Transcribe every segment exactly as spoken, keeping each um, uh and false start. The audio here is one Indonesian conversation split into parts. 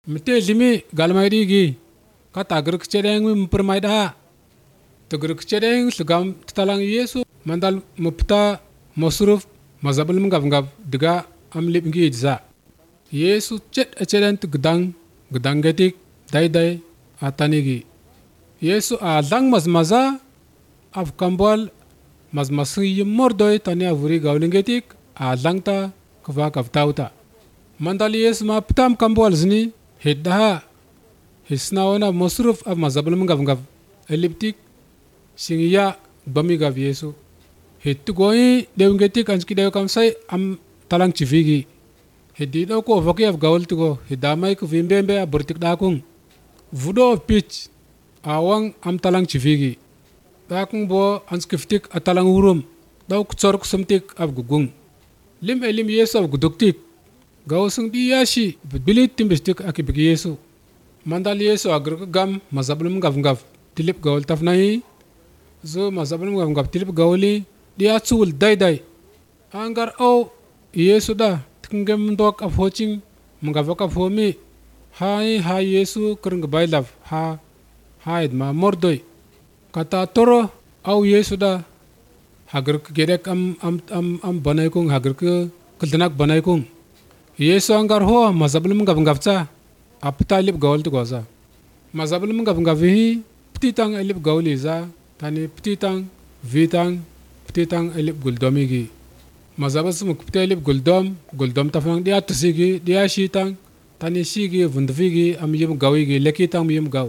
Mite limi galmaidi gi kata gerk cereng mi permaida to gerk cereng sugam talang Yesu mandal mupta mosruf mazabul mngab ngab diga am lip ngi za Yesu cet cereng tu gedang gedang getik dai dai atanigi Yesu a lang mazmaza af kambal mazmasi mordoy tani avuri gawlingetik a langta kva kaftauta mandal Yesu ma ptam kambal zni hiddaha hisnawana mosruf af mazabul mngab ngab eliptik singiya bami gav Yesu hittu goyi dewngetik anski dew kam sai am talang chivigi hiddi do ko voki af gawul tugo hidamai ku vimbembe a burtik dakung vudo of pitch awang am talang chivigi dakung bo anskiftik atalang urum daw kutsork sumtik af gugung lim elim Yesu af guduktik gawsung diyashi bilit timbistik akibigi Yesu mandal Yesu agr gam mazabulum gav gav tilip gawul tafnahi zo mazabulum gav gav tilip gawuli dia tsul dai dai angar au Yesu da tingem dok afocing mngavok afomi hai ha Yesu kerng bailaf ha haid ma mordoy kata toro au Yesu da hagar gerek am am am am banai kung hagar ke keldenak banai kung Yesu anggar ho mazabulum gav gav cha apta lip gawul tu goza mazabulum gav gav hi ptitang elip gawli za tani ptitang vitang ptitang elip guldomi gi mazabas muk pte elip guldom guldom tafang dia tsigi dia shitang tani shigi vundvigi am yim gawi gi lekitang yim gaw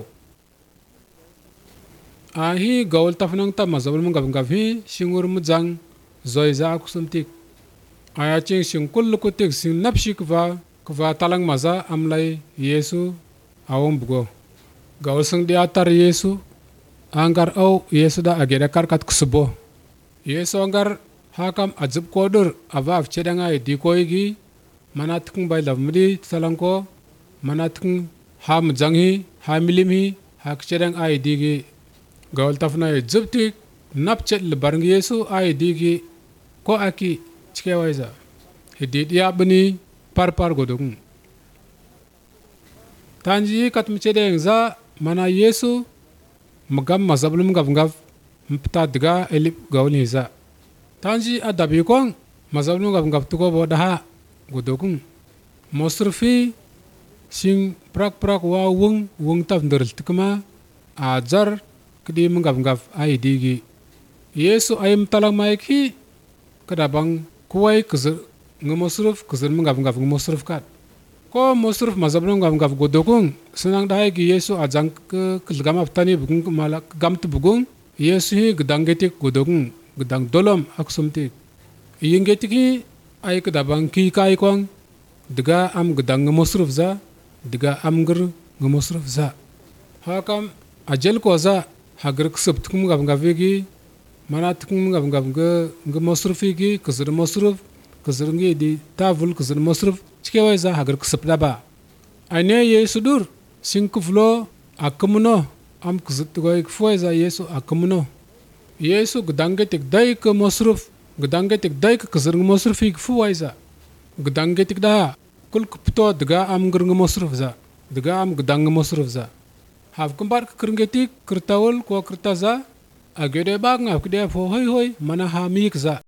ahi gawul tafnang ta mazabulum gav gav hi singur mujang zoiza kusumtik aya ching sing kullu kutik sing napshi kva kva talang maza amlai Yesu awong bugo gawul sing dia tar Yesu anggar au Yesu da agera karkat kusubo Yesu anggar hakam ajib kodur ava afchedanga di koigi manatkung bai lavmri talangko manatkung ha mujanghi ha milimhi ha kchedang ai digi gawul tafna jibtik napchet lebarng Yesu ai digi ko aki chikewaiza hidit ya bani par par godung tanji kat mchedeng za mana Yesu magam mazabulum gav gav mpta diga elip gawni za tanji adabi kong mazabulum gav gav tugo bodaha godokung mosrufi sing prak prak wa wung wung taf nderl tikma ajar kdi mgav gav ai digi Yesu ayim talang maiki kadabang kuwai kuzur ngomosruf kuzur mgav gav ngomosruf kat ko mosruf mazabulum gav gav godokung senang dai gi Yesu ajang ke kelgam aftani bugung malak gam tu bugung Yesu hi gedang getik godokung gedang dolom aksumtik iyeng getik hi ai kadabang ki kai kong diga am gedang ngomosruf za diga am ger ngomosruf za hakam ajel ko za hagar ksub tukum gav gav gi mana tukum gav gav ge ngomosrufi gi kuzur mosruf kuzur ngi di tavul kuzur mosruf chikewai za hagar ksub daba ane Yesu dur sinkuflo akamuno am kuzut goy kfoi za Yesu akamuno Yesu gedangetik dai ke mosruf gedangetik dai ke kuzur mosrufi kfoi za gedangetik da kul kupto diga am ger mosruf za diga am gedang mosruf za hav kumbar kergetik kertawul ko kertaza agede bag ngap kede fo hoy hoy mana ha mik za